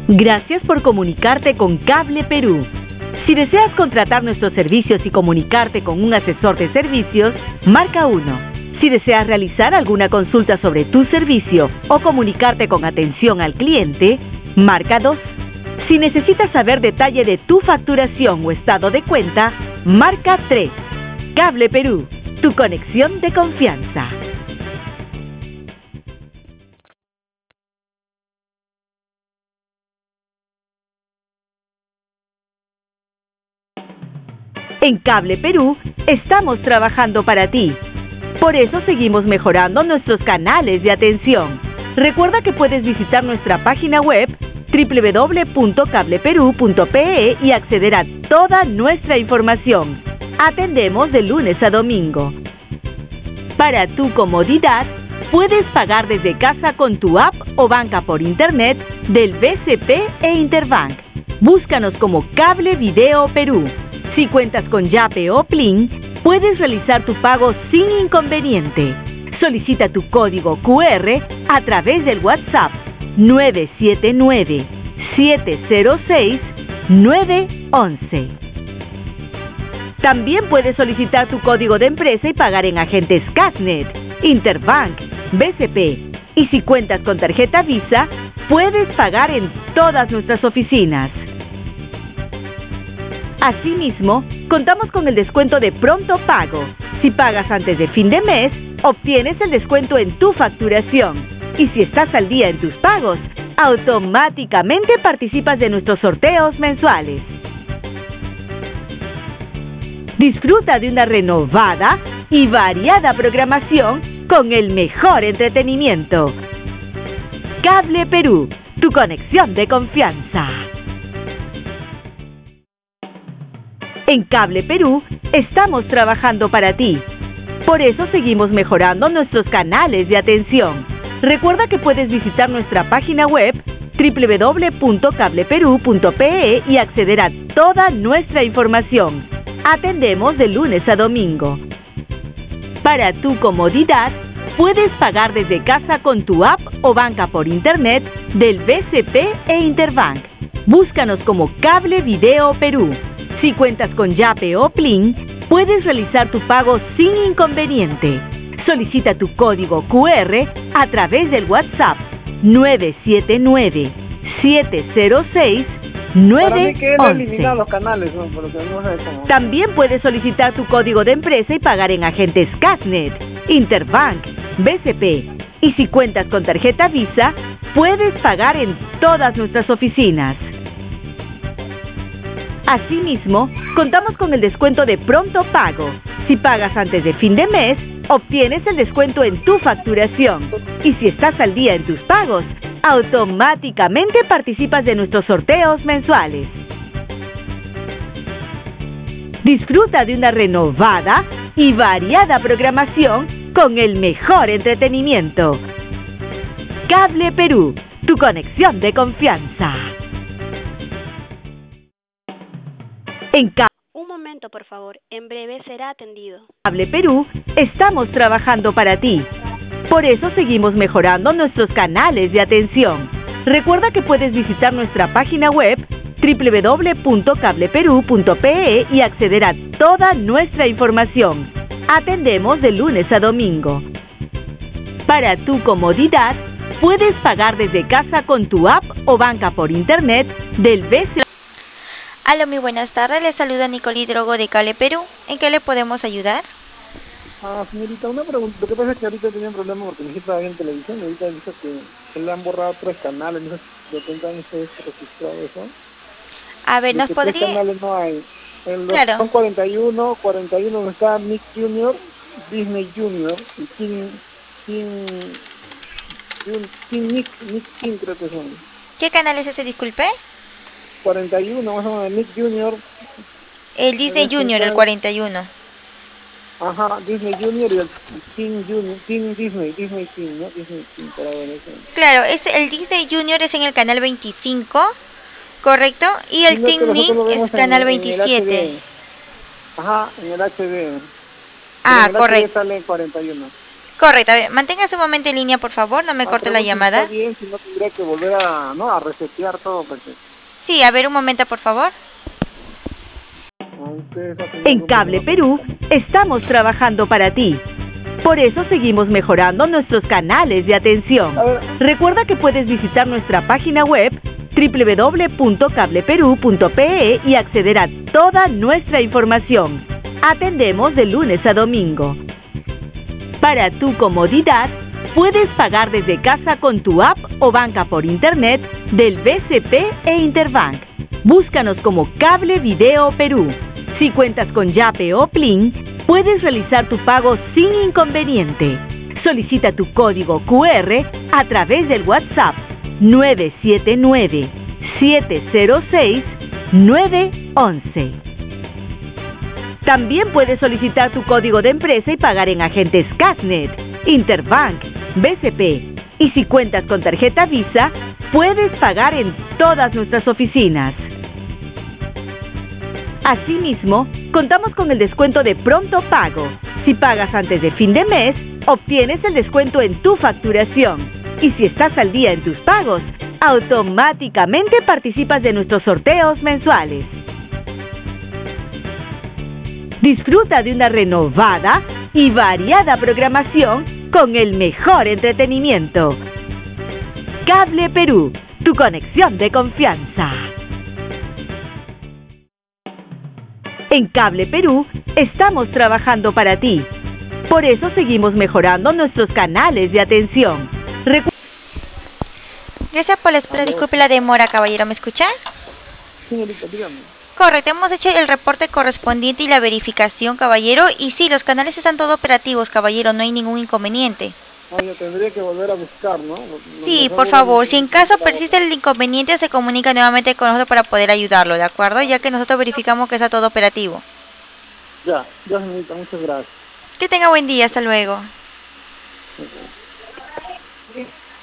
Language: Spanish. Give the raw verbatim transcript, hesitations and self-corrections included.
Gracias por comunicarte con Cable Perú. Si deseas contratar nuestros servicios y comunicarte con un asesor de servicios, marca uno. Si deseas realizar alguna consulta sobre tu servicio o comunicarte con atención al cliente, marca dos. Si necesitas saber detalle de tu facturación o estado de cuenta, marca tres. Cable Perú, tu conexión de confianza. En Cable Perú estamos trabajando para ti. Por eso seguimos mejorando nuestros canales de atención. Recuerda que puedes visitar nuestra página web doble u doble u doble u punto cable perú punto pe e y acceder a toda nuestra información. Atendemos de lunes a domingo. Para tu comodidad, puedes pagar desde casa con tu app o banca por internet del B C P e Interbank. Búscanos como Cable Video Perú. Si cuentas con Yape o Plin, puedes realizar tu pago sin inconveniente. Solicita tu código cu erre a través del WhatsApp nueve siete nueve, siete cero seis, nueve once. También puedes solicitar tu código de empresa y pagar en agentes Casnet, Interbank, B C P. Y si cuentas con tarjeta Visa, puedes pagar en todas nuestras oficinas. Asimismo, contamos con el descuento de pronto pago. Si pagas antes de fin de mes, obtienes el descuento en tu facturación. Y si estás al día en tus pagos, automáticamente participas de nuestros sorteos mensuales. Disfruta de una renovada y variada programación con el mejor entretenimiento. Cable Perú, tu conexión de confianza. En Cable Perú estamos trabajando para ti. Por eso seguimos mejorando nuestros canales de atención. Recuerda que puedes visitar nuestra página web doble u doble u doble u punto cable perú punto pe e y acceder a toda nuestra información. Atendemos de lunes a domingo. Para tu comodidad, puedes pagar desde casa con tu app o banca por internet del B C P e Interbank. Búscanos como Cable Video Perú. Si cuentas con Yape o Plin, puedes realizar tu pago sin inconveniente. Solicita tu código cu erre a través del WhatsApp nueve siete nueve, siete cero seis, nueve once. Los canales, ¿no? Porque no sé cómo. También puedes solicitar tu código de empresa y pagar en agentes Casnet, Interbank, B C P. Y si cuentas con tarjeta Visa, puedes pagar en todas nuestras oficinas. Asimismo, contamos con el descuento de pronto pago. Si pagas antes de fin de mes, obtienes el descuento en tu facturación. Y si estás al día en tus pagos, automáticamente participas de nuestros sorteos mensuales. Disfruta de una renovada y variada programación con el mejor entretenimiento. Cable Perú, tu conexión de confianza. En Cable Un momento, por favor. En breve será atendido. Cable Perú estamos trabajando para ti. Por eso seguimos mejorando nuestros canales de atención. Recuerda que puedes visitar nuestra página web doble u doble u doble u punto cable perú punto pe e y acceder a toda nuestra información. Atendemos de lunes a domingo. Para tu comodidad, puedes pagar desde casa con tu app o banca por internet del B C P. Aló, muy buenas tardes. Le saluda Nicole Drogo de Cable Perú. ¿En qué le podemos ayudar? Ah, señorita, una pregunta. Lo que pasa es que ahorita tenía un problema porque mi hija estaba en televisión y ahorita dice que se le han borrado tres canales. No sé si lo tendrán ustedes registrado eso. A ver, ¿nos podría...? Tres canales no hay. En los, claro. Son cuarenta y uno, cuarenta y uno donde está Nick Junior, Disney Junior y King... King... King, King Nick, Nick King creo que son. ¿Qué canal es ese, disculpe? cuarenta y uno, más o menos, Nick Junior. El Disney Junior, el cuarenta y uno. Ajá, Disney Junior y el King Junior, King Disney, Disney King, ¿no? Disney King, para ver eso. Claro, es, el Disney Junior es en el canal veinticinco, ¿correcto? Y el King Nick es canal en, veintisiete. En Ajá, en el H D. Ah, en el correcto. H D sale en cuarenta y uno. Correcto, a ver, manténgase un momento en línea, por favor, no me Ah, corte pero la si llamada. Está bien, si no tendría que volver a, ¿no? a resetear todo. Porque... Sí, a ver, un momento, por favor. En Cable Perú estamos trabajando para ti. Por eso seguimos mejorando nuestros canales de atención. Recuerda que puedes visitar nuestra página web doble u doble u doble u punto cable perú punto pe e y acceder a toda nuestra información. Atendemos de lunes a domingo. Para tu comodidad, puedes pagar desde casa con tu app o banca por internet del B C P e Interbank. Búscanos como Cable Video Perú. Si cuentas con Yape o Plin, puedes realizar tu pago sin inconveniente. Solicita tu código cu erre a través del WhatsApp nueve siete nueve, siete cero seis, nueve once. También puedes solicitar tu código de empresa y pagar en agentes Casnet, Interbank, B C P. Y si cuentas con tarjeta Visa, puedes pagar en todas nuestras oficinas. Asimismo, contamos con el descuento de pronto pago. Si pagas antes de fin de mes, obtienes el descuento en tu facturación. Y si estás al día en tus pagos, automáticamente participas de nuestros sorteos mensuales. Disfruta de una renovada y variada programación con el mejor entretenimiento. Cable Perú, tu conexión de confianza. En Cable Perú estamos trabajando para ti. Por eso seguimos mejorando nuestros canales de atención. Recu Gracias por la espera, disculpe la demora, caballero, ¿me escucha? Señorita, dígame. Correcto, hemos hecho el reporte correspondiente y la verificación, caballero, y sí, los canales están todos operativos, caballero, no hay ningún inconveniente. Ah, yo tendría que volver a buscar, ¿no? Sí, por favor, si en caso persiste el inconveniente, se comunica nuevamente con nosotros para poder ayudarlo, ¿de acuerdo? Ya que nosotros verificamos que está todo operativo. Ya, ya, señorita, muchas gracias. Que tenga buen día, hasta luego. Okay.